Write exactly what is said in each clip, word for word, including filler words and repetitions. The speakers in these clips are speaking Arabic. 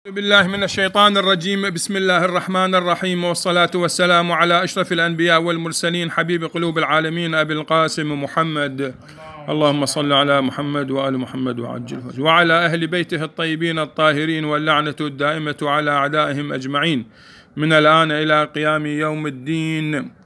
بالله من الشيطان الرجيم. بسم الله الرحمن الرحيم، والصلاة والسلام على أشرف الأنبياء والمرسلين، حبيب قلوب العالمين أبي القاسم محمد. اللهم صل على محمد وآل محمد وعجل فرجه، وعلى أهل بيته الطيبين الطاهرين، واللعنة الدائمة على أعدائهم أجمعين من الآن إلى قيام يوم الدين.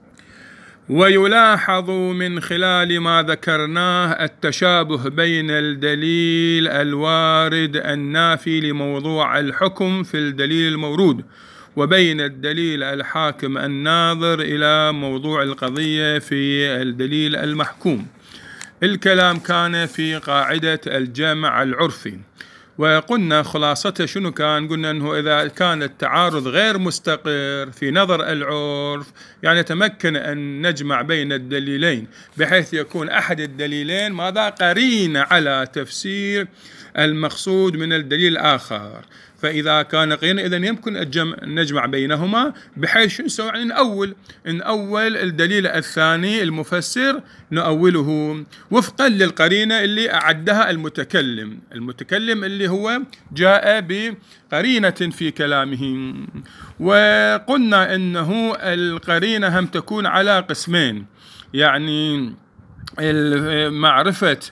ويلاحظ من خلال ما ذكرناه التشابه بين الدليل الوارد النافي لموضوع الحكم في الدليل المورود، وبين الدليل الحاكم الناظر إلى موضوع القضية في الدليل المحكوم. الكلام كان في قاعدة الجمع العرفي، وقلنا خلاصته شنو كان؟ قلنا أنه إذا كان التعارض غير مستقر في نظر العرف، يعني تمكن أن نجمع بين الدليلين بحيث يكون أحد الدليلين ماذا قرين على تفسير المقصود من الدليل الآخر. فإذا كان قرين إذن يمكن الجمع نجمع بينهما بحيث شو نسوي؟ يعني نأول نأول الدليل الثاني المفسر نأوله وفقا للقرينة اللي أعدها المتكلم المتكلم اللي هو جاء بقرينة في كلامه. وقلنا إنه القرينة هم تكون على قسمين، يعني معرفة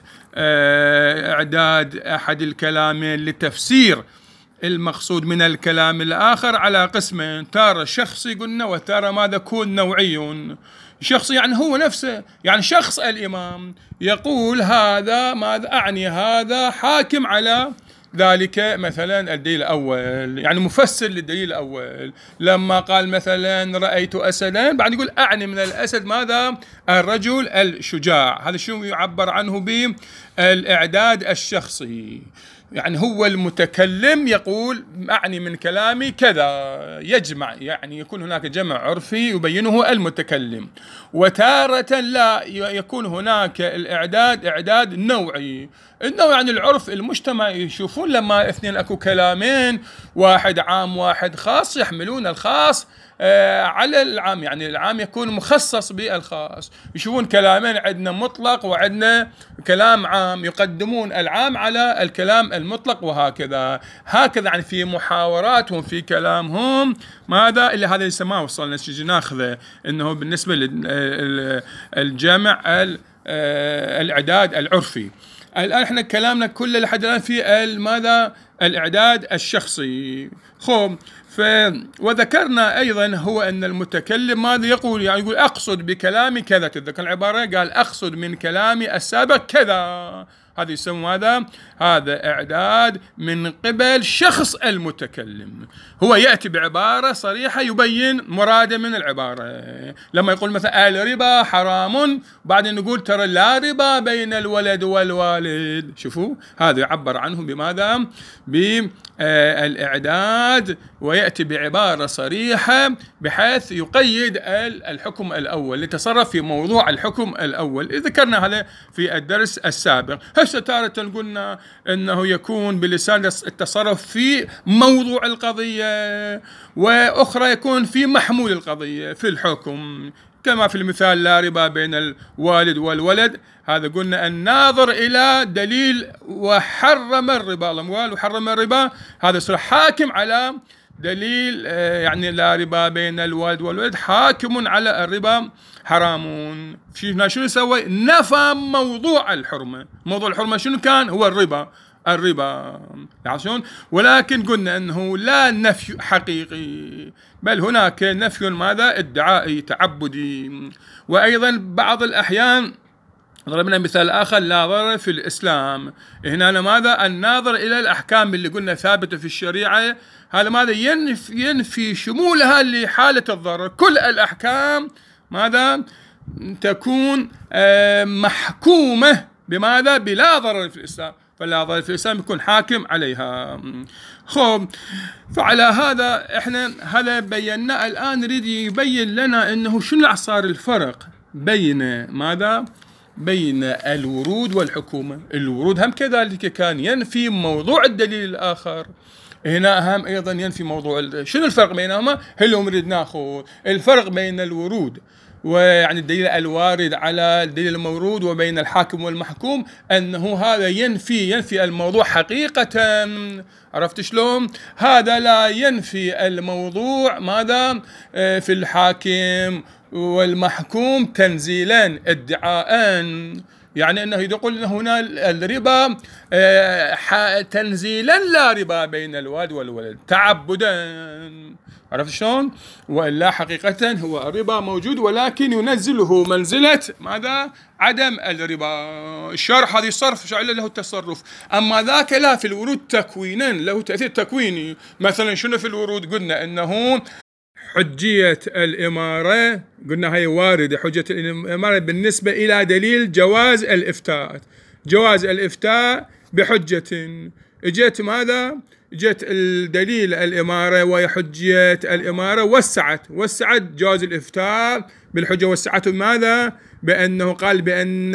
إعداد أحد الكلامين لتفسير المقصود من الكلام الآخر على قسمين، تارة شخصي قلنا وتارة ماذا يكون نوعي. شخصي يعني هو نفسه، يعني شخص الإمام يقول هذا ماذا أعني هذا حاكم على ذلك مثلا الدليل الأول، يعني مفسر للدليل الأول. لما قال مثلا رأيت أسدا، بعد يقول أعني من الأسد ماذا؟ الرجل الشجاع. هذا شو يعبر عنه بالإعداد الشخصي، يعني هو المتكلم يقول أعني من كلامي كذا، يجمع، يعني يكون هناك جمع عرفي يبينه المتكلم. وتارة لا يكون هناك الإعداد إعداد نوعي. النوع يعني العرف المجتمع يشوفون لما اثنين أكو كلامين، واحد عام واحد خاص، يحملون الخاص على العام، يعني العام يكون مخصص بالخاص. يشوفون كلامين عندنا مطلق وعندنا كلام عام، يقدمون العام على الكلام المطلق، وهكذا هكذا يعني في محاوراتهم في كلامهم ماذا اللي هذا يسمى وصلنا نجي ناخذه انه بالنسبه للجمع الاعداد العرفي. الان احنا كلامنا كله لحد الان في ماذا؟ الاعداد الشخصي. خب ف وذكرنا ايضا هو ان المتكلم ماذا يقول؟ يعني يقول اقصد بكلامي كذا، تذكر العباره؟ قال اقصد من كلامي السابق كذا. هذا يسمى ماذا؟ هذا إعداد من قبل شخص المتكلم، هو يأتي بعبارة صريحة يبين مراده من العبارة. لما يقول مثلا الربا حرام، بعدين نقول ترى لا ربا بين الولد والوالد. شوفوا هذا يعبر عنه بماذا؟ بالإعداد، ويأتي بعبارة صريحة بحيث يقيد الحكم الأول، لتصرف في موضوع الحكم الأول. ذكرنا هذا في الدرس السابق. هسه تارة قلنا أنه يكون بلسان التصرف في موضوع القضية، وأخرى يكون في محمول القضية في الحكم، كما في المثال لا ربا بين الوالد والولد. هذا قلنا الناظر إلى دليل وحرم الربا الأموال وحرم الربا، هذا يصير حاكم على دليل يعني لا ربا بين الوالد والولد حاكم على الربا حرام. شنو شنو يسوي؟ نفى موضوع الحرمة. موضوع الحرمة شنو كان؟ هو الربا الربا يعرفون. ولكن قلنا أنه لا نفي حقيقي، بل هناك نفي ماذا؟ ادعائي تعبدي. وأيضا بعض الأحيان ضربنا مثال آخر، لا ضرر في الإسلام. هنا ماذا؟ الناظر إلى الأحكام اللي قلنا ثابتة في الشريعة، هذا ماذا؟ ينفي, ينفي شمولها لحالة الضرر. كل الأحكام ماذا؟ تكون محكومة بماذا؟ بلا ضرر في الإسلام، فلا ضرر في الإسلام يكون حاكم عليها. خب فعلى هذا احنا هذا بينا. الآن نريد يبين لنا انه شنو صار الفرق بين ماذا؟ بين الورود والحكومة. الورود هم كذلك كان ينفي موضوع الدليل الآخر، هنا هم أيضا ينفي موضوع. شنو الفرق بينهما؟ هل نريد ناخذ الفرق بين الورود ويعني الدليل الوارد على الدليل المورود وبين الحاكم والمحكوم أنه هذا ينفي ينفي الموضوع حقيقة. عرفت شلون؟ هذا لا ينفي الموضوع ماذا في الحاكم والمحكوم تنزيلا ادعاء، يعني أنه يقول أن هنا الربا تنزيلا لا ربا بين الوالد والولد تعبدا. عرفت شلون؟ وإلا حقيقة هو الربا موجود ولكن ينزله منزلة ماذا؟ عدم الربا. الشرح هذه الصرف شعل له التصرف، أما ذاك لا، في الورود تكوينا له تأثير تكويني. مثلا شنو في الورود؟ قلنا أنه حجية الإمارة، قلنا هي واردة حجة الإمارة بالنسبة إلى دليل جواز الإفتاء، جواز الإفتاء بحجة. اجت ماذا؟ جت الدليل الإمارة وحجية الإمارة وسعت وسعت جواز الإفتاء بالحجة، وسعته ماذا؟ بأنه قال بأن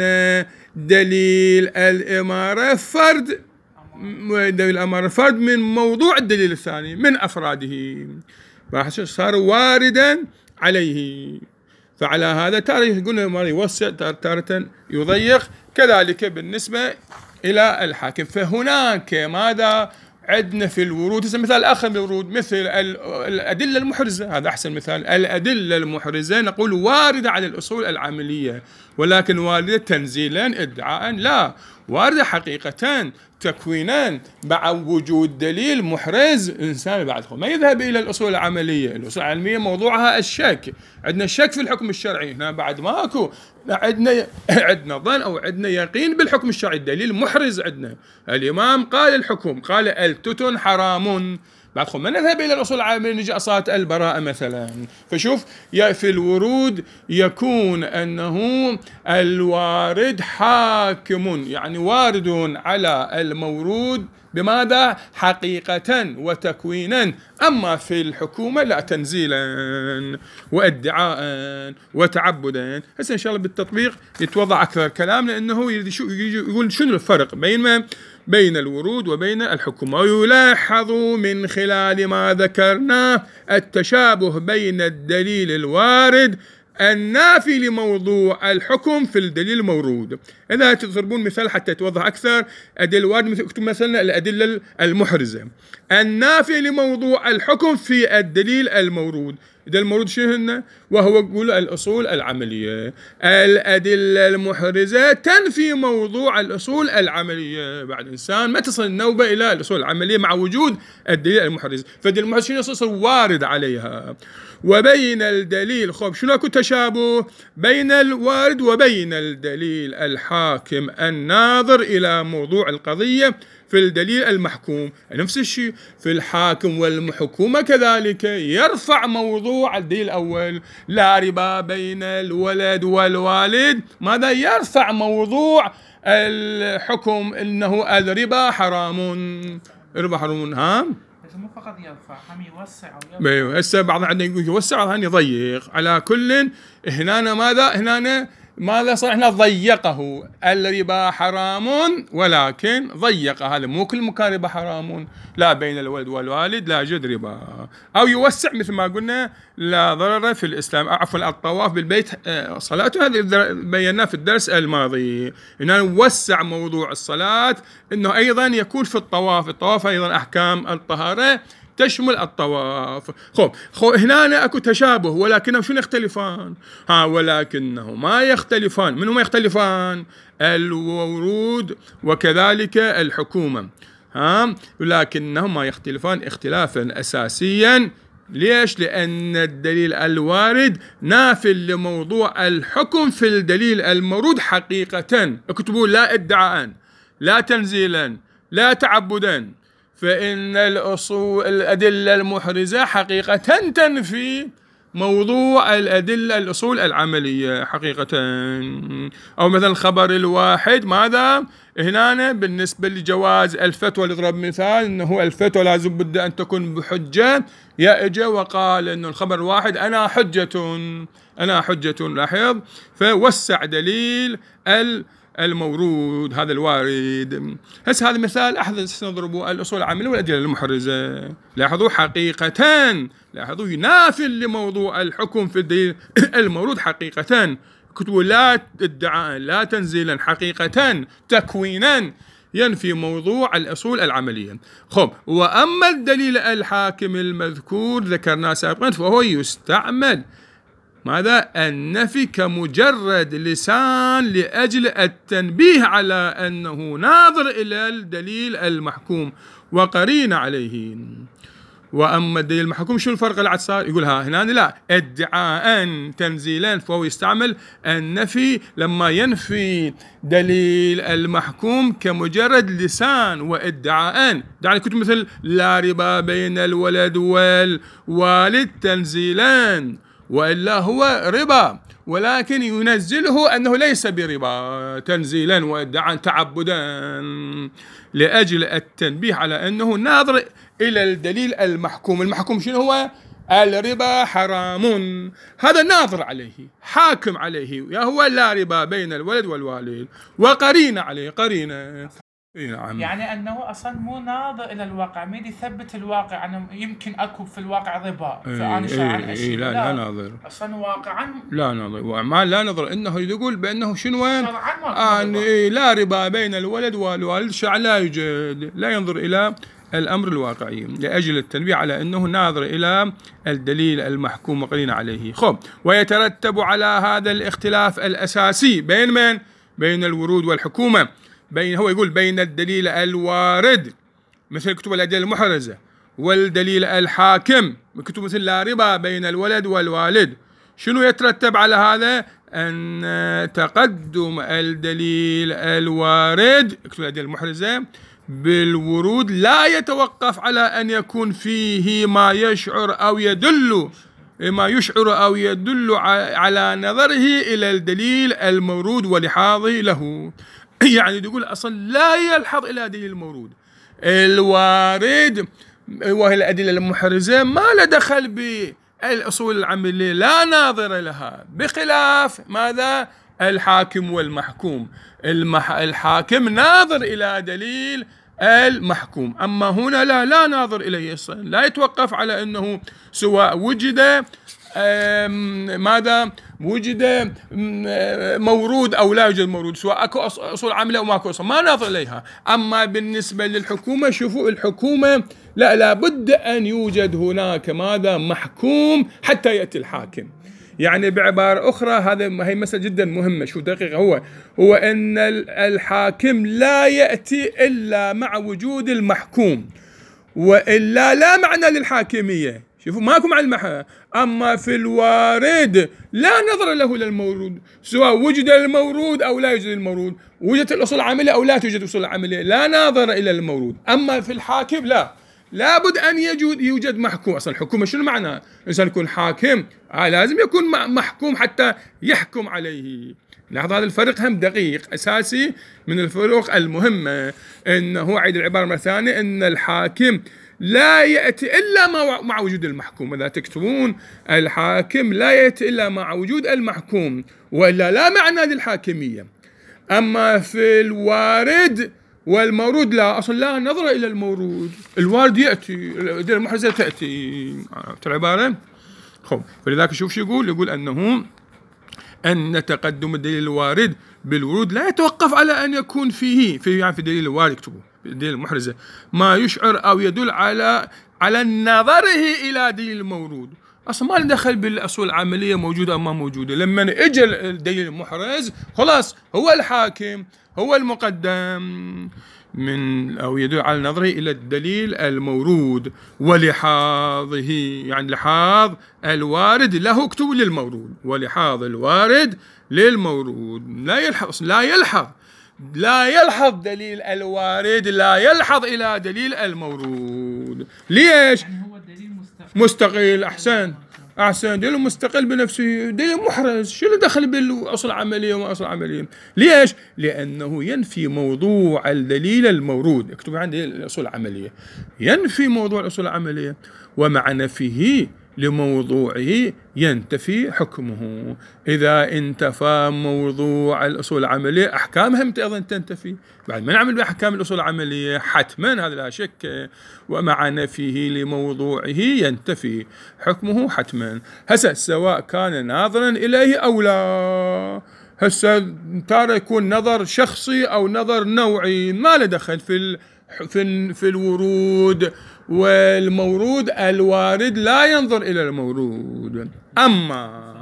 دليل الإمارة فرد، دليل الإمارة فرد من موضوع الدليل الثاني من أفراده، صار واردا عليه. فعلى هذا تارة قلنا ما يوسع، تارة يضيق، كذلك بالنسبة إلى الحاكم. فهناك ماذا عندنا في الورود؟ مثال آخر من الورود مثل الأدلة المحرزة، هذا أحسن مثال. الأدلة المحرزة نقول واردة على الأصول العملية، ولكن واردة تنزيلا ادعاء لا، واردة حقيقة تكوينا مع وجود دليل محرز. إنسان بعد ما يذهب إلى الأصول العملية، الأصول العلمية موضوعها الشك، عندنا الشك في الحكم الشرعي، هنا بعد ماكو عندنا عندنا ظن أو عندنا يقين بالحكم الشرعي، الدليل محرز عندنا. الإمام قال الحكم، قال التتن حرام، بعد ما نذهب إلى الأصول العامة نجي أصالة البراءة مثلا. فشوف في الورود يكون أنه الوارد حاكم، يعني وارد على المورود بماذا؟ حقيقة وتكوينا. أما في الحكومة لا، تنزيلا وادعاء وتعبدا. هسه إن شاء الله بالتطبيق يتوضع أكثر كلام، لأنه يقول شنو الفرق بين ما بين الورود وبين الحكومة. ويلاحظ من خلال ما ذكرناه التشابه بين الدليل الوارد النافي لموضوع الحكم في الدليل المورود. إذا تضربون مثال حتى يتوضح أكثر، الدليل الوارد مثل اكتب مثلا الأدلة المحرزة النافي لموضوع الحكم في الدليل المورود. الدليل المورود شنو هن؟ وهو يقول الأصول العملية. الأدلة المحرزة تنفي موضوع الأصول العملية، بعد إنسان ما تصل النوبة إلى الأصول العملية مع وجود الدليل المحرز. فالدليل المحرز شنو يصير؟ وارد عليها. وبين الدليل خب شنو اكو تشابه بين الوارد وبين الدليل الحاكم الناظر إلى موضوع القضية في الدليل المحكوم. نفس الشيء في الحاكم والحكومة كذلك يرفع موضوع الدليل الأول، لا ربا بين الولد والوالد، ماذا يرفع موضوع الحكم إنه الربا حرام، الربا حرام. ها مو فقط يرفع، هم يوسع ويرفع. هسه بعض عندنا يقول يوسع وهنا يضيق. على كل هنا ماذا هنا ماذا صار؟ احنا ضيقه، الربا حرام ولكن ضيق، هذا مو كل مكان ربا حرام، لا بين الولد والوالد لا يوجد ربا. او يوسع مثل ما قلنا لا ضرر في الاسلام، عفوا الطواف بالبيت صلاته، هذا بيناه في الدرس الماضي. هنا نوسع موضوع الصلاة انه ايضا يكون في الطواف، الطواف ايضا احكام الطهارة تشمل الطواف. خب خب هنا اكو تشابه ولكنهم شنو يختلفان؟ ها ولكنه ما يختلفان. من ما يختلفان؟ الورود وكذلك الحكومة. ها ولكنهما يختلفان اختلافا أساسيا. ليش؟ لأن الدليل الوارد نافي لموضوع الحكم في الدليل المورود حقيقة. اكتبوا لا ادعاء لا تنزيلا لا تعبدا. فإن الأصول الأدلة المحرزة حقيقة تنفي موضوع الأدلة الأصول العملية حقيقة. أو مثلا خبر الواحد ماذا هنا بالنسبة لجواز الفتوى، لضرب مثال أنه الفتوى لازم بد أن تكون بحجة، يا إجا وقال أنه الخبر الواحد أنا حجة أنا حجة لاحظ، فوسع دليل ال المورود هذا الوارد. هسه هذا مثال أحدث نضربه الأصول العاملة والأدلة المحرزة. لاحظوا حقيقة، لاحظوا ينافي لموضوع الحكم في الدليل المورود حقيقة. كتبوا لا ادعاء لا تنزيلا، حقيقة تكوينا ينفي موضوع الأصول العملية. خب، وأما الدليل الحاكم المذكور ذكرناه سابقا فهو يستعمل ماذا؟ النفي كمجرد لسان لأجل التنبيه على أنه ناظر إلى الدليل المحكوم وقرين عليه. وأما الدليل المحكوم شو الفرق اللي عاد صار؟ يقول ها هنا لا ادعاء تنزيلا، فهو يستعمل النفي لما ينفي دليل المحكوم كمجرد لسان وادعاء. يعني كنت مثل لا ربا بين الولد والوالد تنزيلا، وإلا هو ربا، ولكن ينزله أنه ليس بربا تنزيلا وادعاء تعبدا لأجل التنبيه على أنه ناظر إلى الدليل المحكوم. المحكوم شنو هو؟ الربا حرام، هذا ناظر عليه حاكم عليه، يا هو لا ربا بين الولد والوالد وقرينة عليه قرينة. نعم. يعني أنه أصلا مو ناظر إلى الواقع، ما يثبت الواقع أنه يمكن أكو في الواقع ربا فأنا شاعر إيه إيه لا, لا ناظر أصلا واقعا لا ناظر وما لا نظر، إنه يقول بأنه شنو آه إيه لا ربا بين الولد والوالد شرعا لا يوجد، لا ينظر إلى الأمر الواقعي لأجل التنبيه على أنه ناظر إلى الدليل المحكوم وقرين عليه. خب، ويترتب على هذا الاختلاف الأساسي بين من؟ بين الورود والحكومة، بين هو يقول بين الدليل الوارد مثل كتب الأدلة المحرزة والدليل الحاكم كتب مثل لا ربا بين الولد والوالد. شنو يترتب على هذا؟ أن تقدم الدليل الوارد كتب الأدلة المحرزة بالورود لا يتوقف على أن يكون فيه ما يشعر أو يدل ما يشعر أو يدل على نظره إلى الدليل المورود ولحاظه له. يعني تقول أصلا لا يلحظ إلى دليل المورود الوارد وهي الأدلة المحرزة ما له دخل بالأصول العملية، لا ناظر لها، بخلاف ماذا؟ الحاكم والمحكوم. المح... الحاكم ناظر إلى دليل المحكوم، أما هنا لا لا ناظر إليه أصلا، لا يتوقف على أنه سواء وجد ماذا وجد مورود أو لا يوجد مورود، سواء أكو أصول عاملة أو ماكو أصول، ما ناظر إليها. أما بالنسبة للحكومة شوفوا الحكومة لا لابد أن يوجد هناك ماذا؟ محكوم حتى يأتي الحاكم. يعني بعبارة أخرى هذا هي مسألة جدا مهمة، شو دقيقة هو هو أن الحاكم لا يأتي إلا مع وجود المحكوم، وإلا لا معنى للحاكمية. شوفوا ماكو مع المحكوم. أما في الوارد لا نظر له للمورود، سواء وجد المورود أو لا يوجد المورود، وجدت الأصول العاملة أو لا توجد الأصول العاملة، لا ناظر إلى المورود. أما في الحاكم لا، لابد أن يوجد يوجد محكوم. أصلا الحكومة شنو معنى؟ إنسان يكون حاكم آه لازم يكون محكوم حتى يحكم عليه. لاحظ هذا الفرق هم دقيق أساسي من الفروق المهمة، إنه أعيد العبارة مرة ثانية أن الحاكم لا يأتي إلا مع وجود المحكوم. إذا تكتبون الحاكم لا يأتي إلا مع وجود المحكوم، وإلا لا معنى للحاكمية. أما في الوارد والمورود لا، أصلا لا نظر إلى المورود، الوارد يأتي، الأدلة المحرزة تأتي العبارة. خب، فلذلك شوف شو يقول يقول أنه أن تقدم الدليل الوارد بالورود لا يتوقف على أن يكون فيه في يعني في دليل الوارد اكتبوا الدليل المحرزة ما يشعر أو يدل على على نظره إلى دليل المورود. أصلا ما ندخل بالأصول العملية موجودة أو ما موجودة. لما اجى الدليل المحرز خلاص هو الحاكم هو المقدم من أو يدل على نظره إلى الدليل المورود ولحاظه، يعني لحاظ الوارد له اكتب للمورود، ولحاظ الوارد للمورود لا يلحظ لا يلحظ لا يلحظ دليل الوارد لا يلحظ إلى دليل المورود. ليش؟ يعني هو الدليل مستقل. مستقل. أحسن أحسن دليل مستقل بنفسه، دليل محرز. شو اللي دخل بالأصل عملية وما أصل عملية؟ ليش؟ لأنه ينفي موضوع الدليل المورود. اكتب عندي الأصول العملية، ينفي موضوع الأصول العملية، ومع نفيه لموضوعه ينتفي حكمه. إذا انتفى موضوع الأصول العملية أحكامها متى أيضا تنتفي؟ بعد ما نعمل بأحكام الأصول العملية حتما هذا لا شك، ومع نفيه لموضوعه ينتفي حكمه حتما. هسه سواء كان ناظرا إليه أو لا، هسه ترى يكون نظر شخصي أو نظر نوعي ما له دخل في ال في في الورود، والمورود الوارد لا ينظر إلى المورود. أما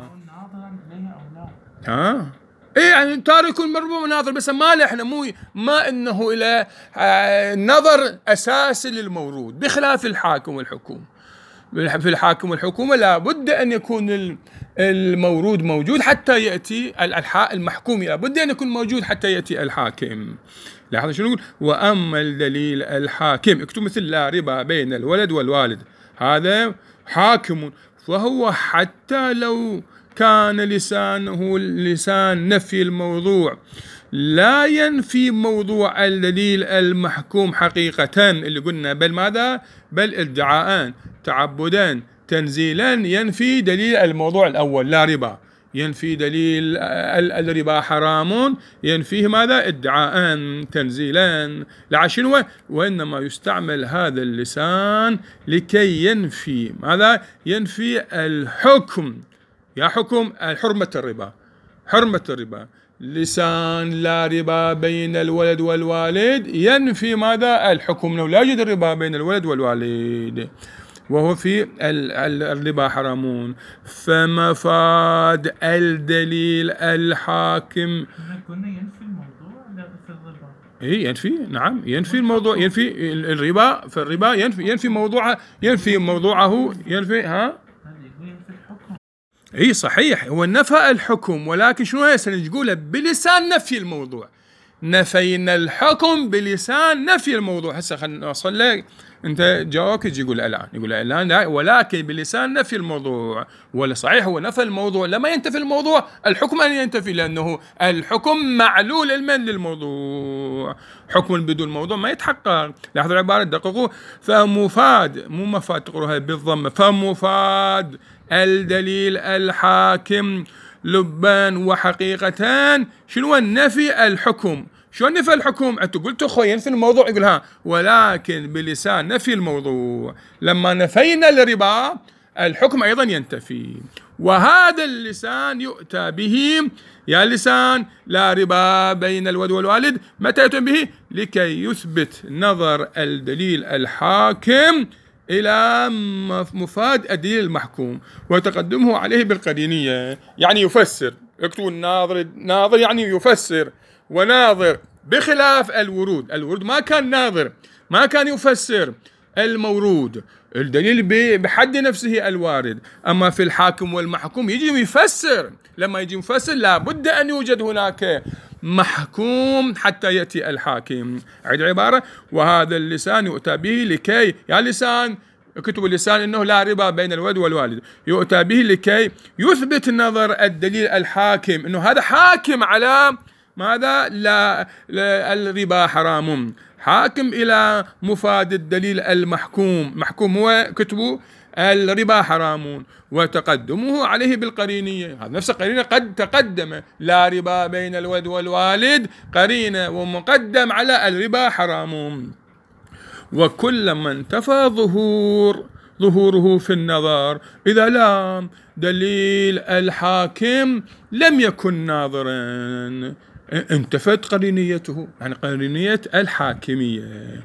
ها إيه يعني تارك يكون مربوط ناظر، بس ما له إحنا مو ما إنه إلى نظر أساسي للمورود، بخلاف الحاكم والحكومة. في الحاكم والحكومة لا بد أن يكون المورود موجود حتى يأتي المحكوم، لا بد أن يكون موجود حتى يأتي الحاكم. لاحظوا شنو يقول؟ وأما الدليل الحاكم، اكتب مثل لا ربا بين الولد والوالد، هذا حاكم، فهو حتى لو كان لسانه لسان نفي الموضوع لا ينفي موضوع الدليل المحكوم حقيقة اللي قلنا، بل ماذا؟ بل ادعاءان تعبدان تنزيلا ينفي دليل الموضوع الأول لا ربا، ينفي دليل الربا حرام، ينفيه ماذا؟ ادعاءان تنزيلان. لعشان وإنما يستعمل هذا اللسان لكي ينفي ماذا؟ ينفي الحكم. يا حكم حرمة الربا، حرمة الربا، لسان لا ربا بين الولد والوالد ينفي ماذا؟ الحكم، لو لا يوجد الربا بين الولد والوالد وهو في الربا حرامون. فمفاد الدليل الحاكم كنا ينفي الموضوع في الربا، اي ينفي، نعم ينفي الموضوع، ينفي الربا، في الربا ينفي ينفي موضوعه، ينفي موضوعه ينفي ها اي صحيح، هو نفى الحكم، ولكن شنو سنقوله؟ بلسان نفي الموضوع. نفينا الحكم بلسان نفي الموضوع. هسه خلينا نوصل لك، انت جاوبك يجي يقول الان، يقول الان لا، ولكن بلسان نفي الموضوع. ولا صحيح هو نفى الموضوع، لما ينتفي الموضوع الحكم ان ينتفي، لانه الحكم معلول المن للموضوع، حكم بدون موضوع ما يتحقق. لاحظوا العباره دققوا، فمفاد مو مفاد تقروها بالضمه، فمفاد الدليل الحاكم لبان وحقيقتان شنو؟ النفي الحكم. شو نفي الحكم؟ انت قلت اخوي ينفي الموضوع، يقول ها، ولكن بلسان نفي الموضوع. لما نفينا الربا الحكم ايضا ينتفي، وهذا اللسان يؤتى به، يا لسان لا ربا بين الولد والوالد، متى يؤتى به؟ لكي يثبت نظر الدليل الحاكم إلى مفاد الدليل المحكوم وتقدمه عليه بالقرينية، يعني يفسر. يكتب الناظر، ناظر يعني يفسر، وناظر بخلاف الورود. الورود ما كان ناظر، ما كان يفسر المورود، الدليل بحد نفسه الوارد. أما في الحاكم والمحكوم يجي يفسر، لما يجي يفسر لابد أن يوجد هناك محكوم حتى يأتي الحاكم. عيد العبارة، وهذا اللسان يؤتى به لكي، يا لسان كتب اللسان إنه لا ربا بين الولد والوالد، يؤتى به لكي يثبت نظر الدليل الحاكم إنه هذا حاكم على ماذا؟ لا, لا الربا حرام، حاكم إلى مفاد الدليل المحكوم. محكوم هو كتبه الربا حرام، وتقدمه عليه بالقرينية. هذا نفس القرينة قد تقدم لا ربا بين الولد والوالد، قرينة ومقدم على الربا حرام. وكلما انتفى ظهور ظهوره في النظر، إذا لم دليل الحاكم لم يكن ناظرا انتفت قرينيته، يعني قرينية الحاكمية.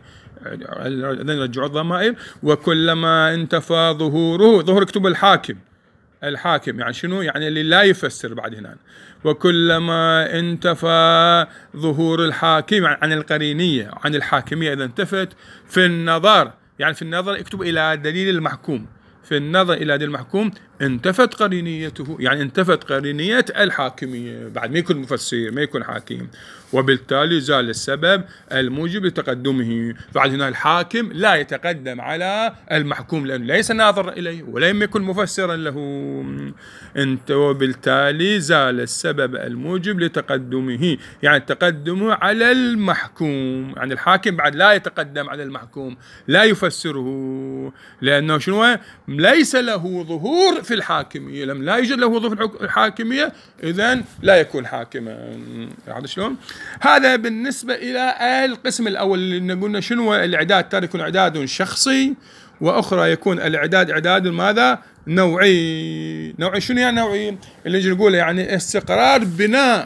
نرجع الضمائر، وكلما انتفى ظهوره، ظهور اكتب الحاكم، الحاكم يعني شنو؟ يعني اللي لا يفسر بعد هنا. وكلما انتفى ظهور الحاكم عن القرينية عن الحاكمية، إذا انتفت في النظر، يعني في النظر اكتب إلى دليل المحكوم، في النظر إلى دليل المحكوم انتفت قرينيته، يعني انتفت قرينية الحاكمية، بعد ما يكون مفسر ما يكون حاكم، وبالتالي زال السبب الموجب لتقدمه. بعد هنا الحاكم لا يتقدم على المحكوم لأنه ليس ناظر إليه ولم يكن مفسرا له، انت وبالتالي زال السبب الموجب لتقدمه، يعني تقدمه على المحكوم، يعني الحاكم بعد لا يتقدم على المحكوم، لا يفسره، لأنه شنو ليس له ظهور في الحاكمية، لم لا يوجد له ظهور في الحاكمية إذن لا يكون حاكما. هذا شلون؟ هذا بالنسبة إلى القسم الأول اللي قلنا شنو الإعداد، ترى يكون إعداد شخصي، وأخرى يكون الإعداد إعداد ماذا؟ نوعي. نوعي شنو يعني نوعي؟ اللي نجي نقوله يعني استقرار بناء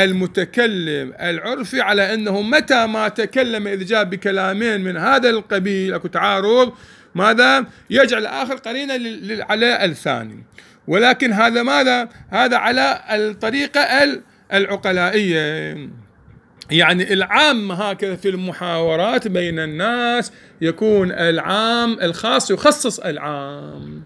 المتكلم العرفي على أنه متى ما تكلم إذا جاء بكلامين من هذا القبيل أكو تعارض ماذا؟ يجعل الآخر قرينة على الثاني، ولكن هذا ماذا؟ هذا على الطريقة العقلائية، يعني العام هكذا في المحاورات بين الناس يكون العام الخاص يخصص العام،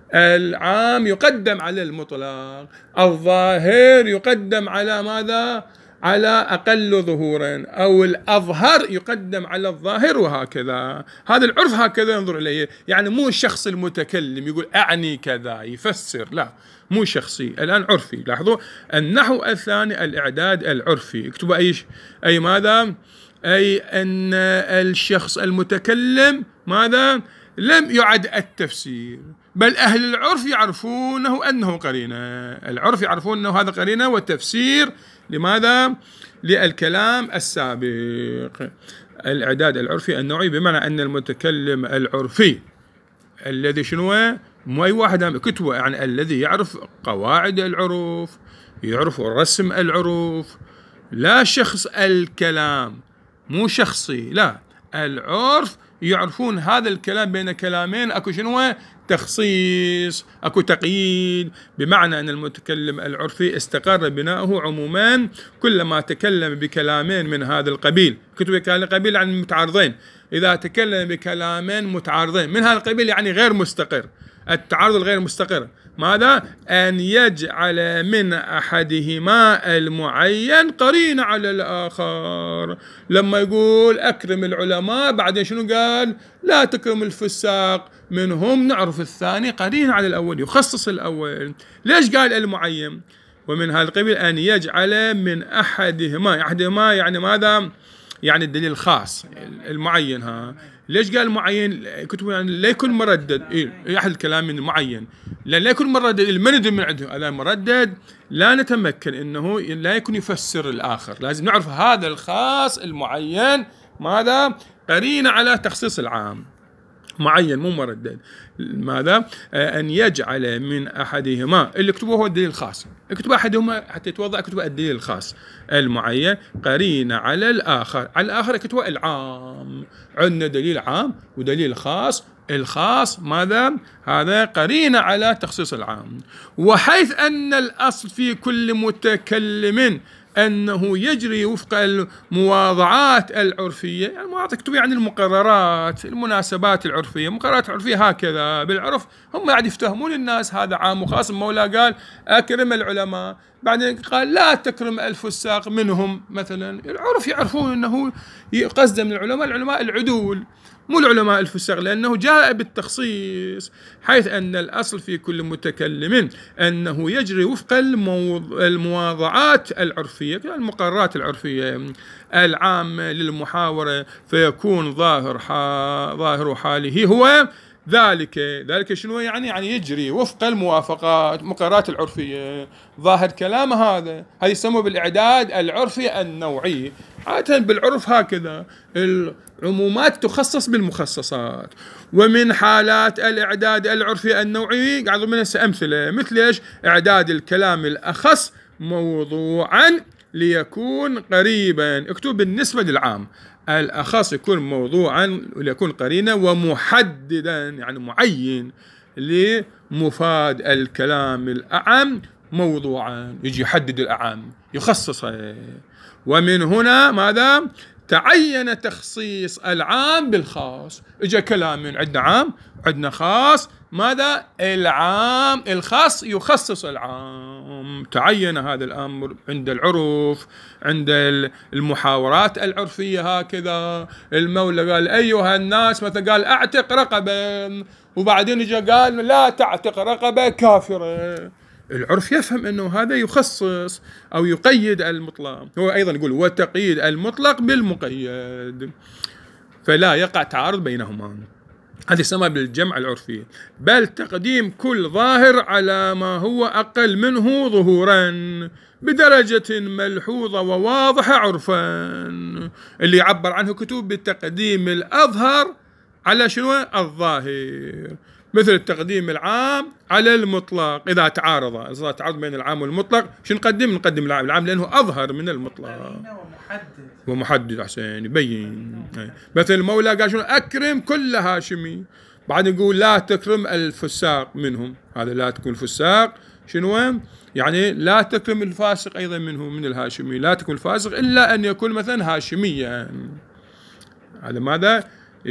العام يقدم على المطلق، الظاهر يقدم على ماذا؟ على أقل ظهورا، أو الأظهر يقدم على الظاهر، وهكذا. هذا العرف هكذا ينظر إليه، يعني مو الشخص المتكلم يقول أعني كذا يفسر، لا مو شخصي، الآن عرفي. لاحظوا النحو الثاني الإعداد العرفي، اكتبوا أي أي ماذا؟ أي أن الشخص المتكلم ماذا؟ لم يعد التفسير، بل أهل العرف يعرفونه أنه قرينة، العرف يعرفون أنه هذا قرينة والتفسير لماذا؟ للكلام السابق. الإعداد العرفي النوعي بمعنى أن المتكلم العرفي الذي شنو مو أي واحد كتبه، يعني الذي يعرف قواعد العروف، يعرف رسم العروف، لا شخص الكلام، مو شخصي، لا العرف يعرفون هذا الكلام بين كلامين اكو شنو تخصيص، اكو تقييد، بمعنى ان المتكلم العرفي استقر بناؤه عموما كلما تكلم بكلامين من هذا القبيل، كتب القبيل يعني متعارضين، اذا تكلم بكلامين متعارضين من هذا القبيل يعني غير مستقر، التعارض الغير مستقر ماذا؟ أن يجعل من أحدهما المعين قرين على الآخر. لما يقول أكرم العلماء بعدين شنو قال؟ لا تكرم الفساق، منهم نعرف الثاني قرين على الأول، يخصص الأول. ليش قال المعين؟ ومن هذا القبيل أن يجعل من أحدهما، أحدهما يعني ماذا؟ يعني الدليل الخاص المعين. ها ليش قال معين؟ كتبوا يعني لا يكون مردد، إيه أحد الكلام من معين، لأن لا يكون مردد المند من عنده، هذا مردد لا نتمكن إنه لا يكون يفسر الآخر، لازم نعرف هذا الخاص المعين ماذا؟ قرينة على تخصيص العام، معين مو مردد. ماذا؟ أن يجعل من أحدهما، اللي كتبوه هو الدليل الخاص، اكتب أحدهما حتى يتوضع، اكتب الدليل الخاص المعين قرينة على الآخر، على الآخر اكتب العام، عندنا دليل عام ودليل خاص، الخاص ماذا؟ هذا قرينة على تخصيص العام. وحيث أن الأصل في كل متكلم أنه يجري وفق المواضعات العرفية، يعني المواضعات تكتب يعني المقررات، المناسبات العرفية، مقررات العرفية هكذا بالعرف، هم قاعد يفتهمون الناس هذا عام وخاص. المولى قال أكرم العلماء، بعدين قال لا تكرم الفساق، منهم مثلا العرف يعرفون أنه قصد من العلماء العلماء العدول، مو العلماء الفساق، لأنه جاء بالتخصيص. حيث أن الأصل في كل متكلم أنه يجري وفق المواضعات العرفية، المقررات العرفية العامة للمحاورة، فيكون ظاهر ظاهر حاله هو ذلك. ذلك شنو يعني؟ يعني يجري وفق الموافقات مقررات العرفية، ظاهر كلام هذا، هذا يسمى بالإعداد العرفي النوعي. عادة بالعرف هكذا العمومات تخصص بالمخصصات. ومن حالات الإعداد العرفي النوعي قاعد من أمثلة، مثل إيش؟ إعداد الكلام الأخص موضوعا ليكون قريبا، اكتب بالنسبة للعام، الأخص يكون موضوعا وليكون قرينا، ومحددا يعني معين لمفاد الكلام الأعم موضوعا، يجي يحدد الأعم يخصصه. ومن هنا ماذا؟ تعين تخصيص العام بالخاص، اجى كلام من عندنا عام عندنا خاص، ماذا؟ العام الخاص يخصص العام. تعين هذا الأمر عند العرف، عند المحاورات العرفية. هكذا المولى قال أيها الناس، مثلا قال أعتق رقبة، وبعدين جاء قال لا تعتق رقبة كافرة. العرف يفهم أنه هذا يخصص أو يقيد المطلق. هو أيضا يقول وتقييد المطلق بالمقيد، فلا يقع تعارض بينهما. هذه يسمى بالجمع العرفي. بل تقديم كل ظاهر على ما هو أقل منه ظهورا بدرجة ملحوظة وواضحة عرفا، اللي يعبر عنه كتب بتقديم الأظهر على شنو؟ الظاهر، مثل التقديم العام على المطلق. إذا تعارض، إذا تعارض بين العام والمطلق شو نقدم؟ نقدم العام العام لأنه أظهر من المطلق ومحدد عشان يبين. مثل المولى قال شنو؟ أكرم كل هاشمي، بعد يقول لا تكرم الفساق منهم. هذا لا تكون فساق شنو؟ يعني لا تكرم الفاسق أيضا منه من الهاشمي، لا تكون الفاسق إلا أن يكون مثلا هاشميا. هذا ماذا؟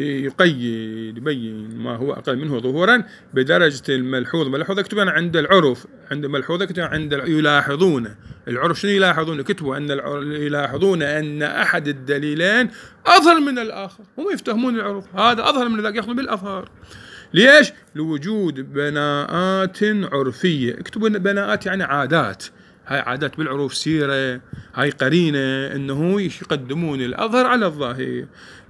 يقيد يبين ما هو أقل منه ظهورا بدرجة الملحوظ. ملحوظة كتبنا عند العرف، عند ملحوظة كتبنا عند يلاحظون. العرف شنو يلاحظون؟ كتبوا أن يلاحظون أن أحد الدليلين أظهر من الآخر. هم يفتهمون العرف هذا أظهر من ذاك، يأخذون بالأظهر. ليش؟ لوجود بناءات عرفية. اكتبوا بناءات يعني عادات، هاي عادات بالعروف، سيرة، هاي قرينة أنه يقدمون الأظهر على الظاهر.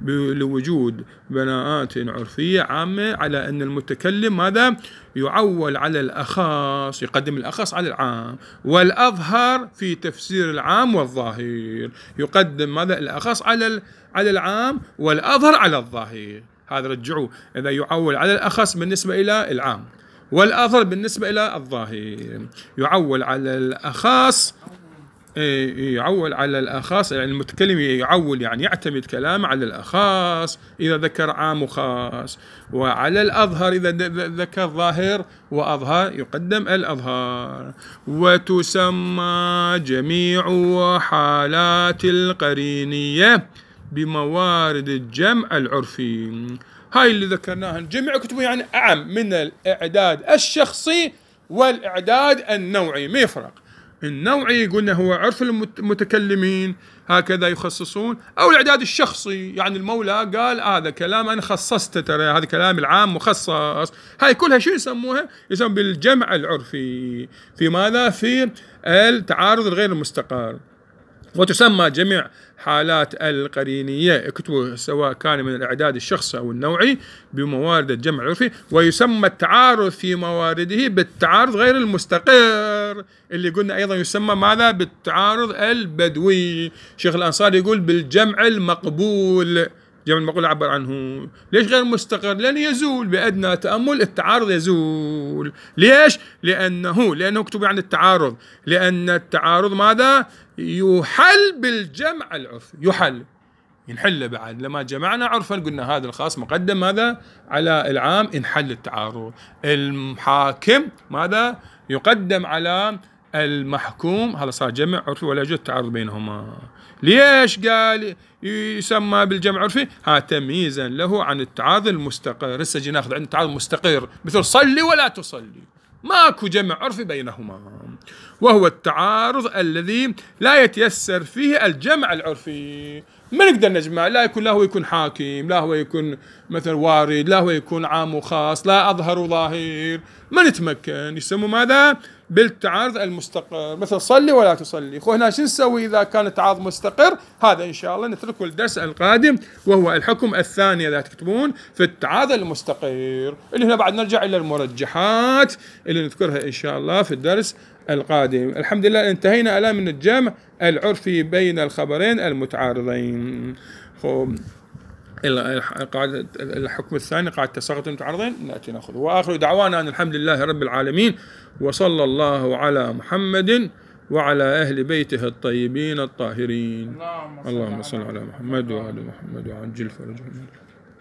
لوجود بناءات عرفية عامة على أن المتكلم ماذا؟ يعول على الأخص، يقدم الأخص على العام، والأظهر في تفسير العام والظاهر. يقدم ماذا؟ الأخص على على العام والأظهر على الظاهر. هذا رجعوه، إذا يعول على الأخص بالنسبة إلى العام والأظهر بالنسبة إلى الظاهر. يعول على الأخص، يعول على الأخص، يعني المتكلم يعول يعني يعتمد كلام على الأخص إذا ذكر عام وخاص، وعلى الأظهر إذا ذكر ظاهر وأظهر يقدم الأظهر. وتسمى جميع حالات القرينية بموارد الجمع العرفي. هاي اللي ذكرناها جميع كتبه يعني أعم من الإعداد الشخصي والإعداد النوعي. ما يفرق، النوعي قلنا هو عرف المتكلمين هكذا يخصصون، أو الإعداد الشخصي يعني المولى قال هذا كلام أنا خصصته، ترى هذا كلام العام مخصص. هاي كلها شو يسموها؟ يسمى بالجمع العرفي. في ماذا؟ في التعارض الغير المستقر. وتسمى جميع حالات القرينية اكتبوا سواء كان من الإعداد الشخصي أو النوعي بموارد الجمع العرفي. ويسمى التعارض في موارده بالتعارض غير المستقر، اللي قلنا أيضا يسمى ماذا؟ بالتعارض البدوي. شيخ الأنصاري يقول بالجمع المقبول. جمع المقبول عبر عنه. ليش غير مستقر؟ لأن يزول بأدنى تأمل، التعارض يزول. ليش؟ لأنه لأنه اكتب عن التعارض، لأن التعارض ماذا؟ يحل بالجمع العرفي. يحل ينحل بعد لما جمعنا عرفا قلنا هذا الخاص مقدم ماذا؟ على العام، انحل التعارض. المحاكم ماذا؟ يقدم على المحكوم، هذا صار جمع عرفي ولا يوجد تعارض بينهما. ليش قال يسمى بالجمع عرفي؟ ها تمييزا له عن التعارض المستقر. هسه جينا ناخذ عن التعارض المستقر مثل صلي ولا تصلي، ماكو جمع عرفي بينهما، وهو التعارض الذي لا يتيسر فيه الجمع العرفي. ما نقدر نجمع، لا يكون لا هو يكون حاكم، لا هو يكون مثل وارد، لا هو يكون عام وخاص، لا أظهر وظاهر، ما نتمكن. يسموا ماذا؟ بالتعارض المستقر، مثل صلي ولا تصلي. خو هنا شو نسوي إذا كان التعارض مستقر؟ هذا إن شاء الله نتركه الدرس القادم، وهو الحكم الثاني إذا تكتبون في التعارض المستقر، اللي هنا بعد نرجع إلى المرجحات اللي نذكرها إن شاء الله في الدرس القادم. الحمد لله انتهينا الآن من الجمع العرفي بين الخبرين المتعارضين. خب القاعدة الحكم الثاني قاعدة تساقط المتعارضين نأتي نأخذه. وآخر دعوانا أن الحمد لله رب العالمين، وصلى الله على محمد وعلى أهل بيته الطيبين الطاهرين. اللهم صل على محمد وعلى محمد وعجل فرجهم.